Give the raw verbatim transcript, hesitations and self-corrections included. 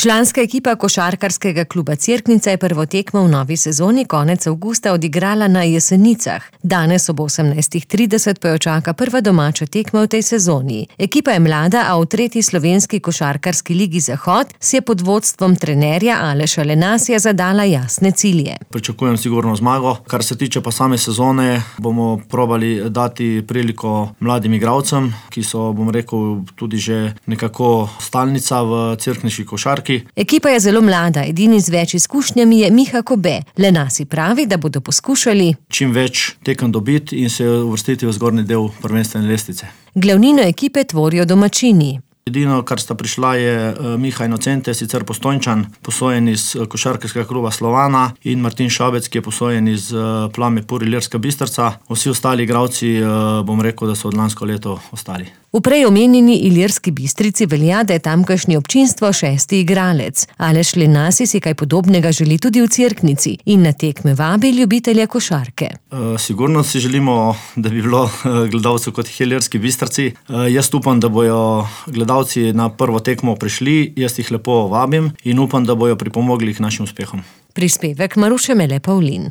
Članska ekipa košarkarskega kluba Cerknica je prvo tekmo v novi sezoni konec avgusta odigrala na Jesenicah. Danes ob osemnajstih trideset pa jo čaka prva domača tekma v tej sezoni. Ekipa je mlada, a v tretji slovenski košarkarski ligi Zahod si je pod vodstvom trenerja Aleša Lenasija zadala jasne cilje. Pričakujem sigurno zmago. Kar se tiče pa same sezone, bomo probali dati priliko mladim igralcem, ki so, bom rekel, tudi že nekako stalnica v cerkniški košarki. Ekipa je zelo mlada, edini z več izkušnjami je Miha Kobe. Lenasi pravi, da bodo poskušali čim več tekem dobiti in se uvrstiti v zgornji del prvenstvene lestvice. Glavnino ekipe tvorijo domačini. Edino, kar sta prišla, je Miha Inocente, sicer Postojnčan, posojen iz košarkarskega kluba Slovana, in Martin Šabec, ki je posojen iz Plame Puri Ilirska Bistrica. Vsi ostali igralci, bom rekel, da so od lansko leto ostali. V prej omenjeni Ilirski Bistrici velja, da je tamkajšnje občinstvo šesti igralec. Aleš Lenasi si kaj podobnega želi tudi v Cerknici in na tekme vabi ljubitelje košarke. E, sigurno si želimo, da bi bilo gledalcev kot jih Ilirski Bistrici. E, jaz upam, da bojo gledalci na prvo tekmo prišli, jaz jih lepo vabim in upam, da bojo pripomogli k našim uspehom. Prispevek Maruše Mele Pavlin.